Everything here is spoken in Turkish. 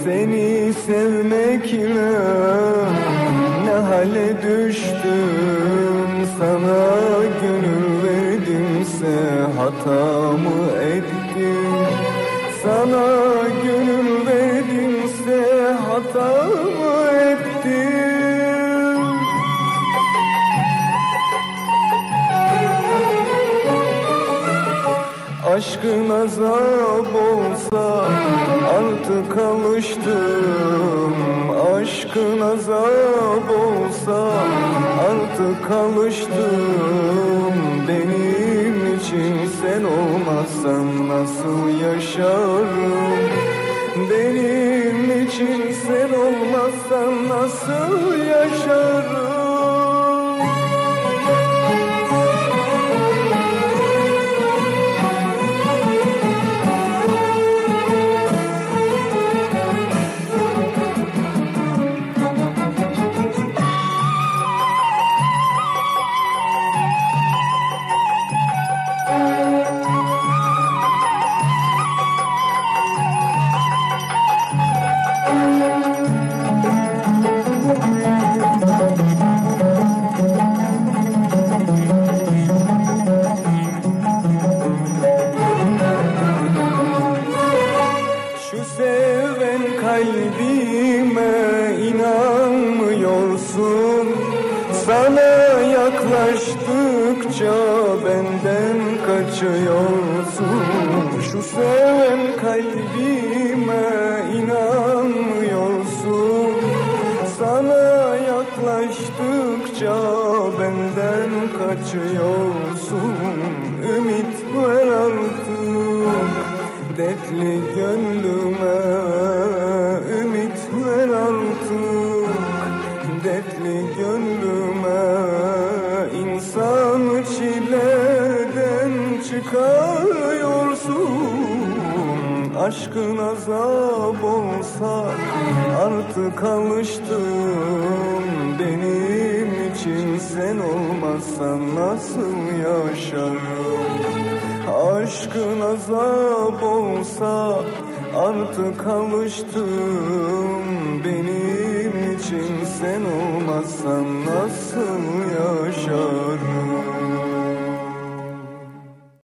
Seni sevmekle ne hale düştüm, sana gönül verdimse hata mı ettim? Sana gönül verdimse hata mı ettim? Aşkın azap olsa artık alıştım. Aşkın azap olsa artık alıştım. Benim için sen olmazsan nasıl yaşarım? Benim için sen olmazsan nasıl yaşarım? Seven kalbime inanmıyorsun. Sana yaklaştıkça benden kaçıyorsun. Şu seven kalbime inanmıyorsun. Sana yaklaştıkça benden kaçıyorsun. Ümit ver artık dertli gönlüme, ümit ver artık dertli gönlüme. İnsan çileden çıkarıyorsun. Aşkın azap olsa artık alıştım. Benim için sen olmazsan nasıl yaşarım? Aşkın azap olsa artık alıştım. Benim için sen olmazsan nasıl yaşarım?